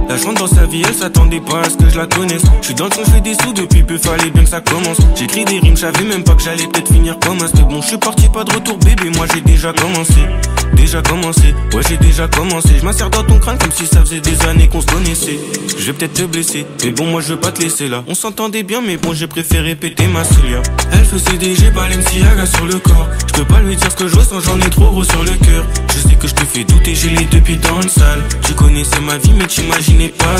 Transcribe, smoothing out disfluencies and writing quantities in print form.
Là je rentre dans sa vie, elle s'attendait pas à ce que je la connaisse. Je suis dans le son, je fais des sous depuis peu, fallait bien que ça commence. J'écris des rimes, j'avais même pas que j'allais peut-être finir comme un. Mais bon, je suis parti, pas de retour bébé, moi j'ai déjà commencé. Ouais j'ai déjà commencé. Je m'insère dans ton crâne comme si ça faisait des années qu'on se connaissait. Je vais peut-être te blesser, mais bon moi je veux pas te laisser là. On s'entendait bien mais bon j'ai préféré péter ma Celia. Elle faisait des G Balenciaga sur le corps. Je peux pas lui dire ce que je ressens, j'en ai trop gros sur le cœur. Je sais que je te fais douter, j'ai les deux pieds dans le sale. Tu connaissais ma vie mais t'imaginais pas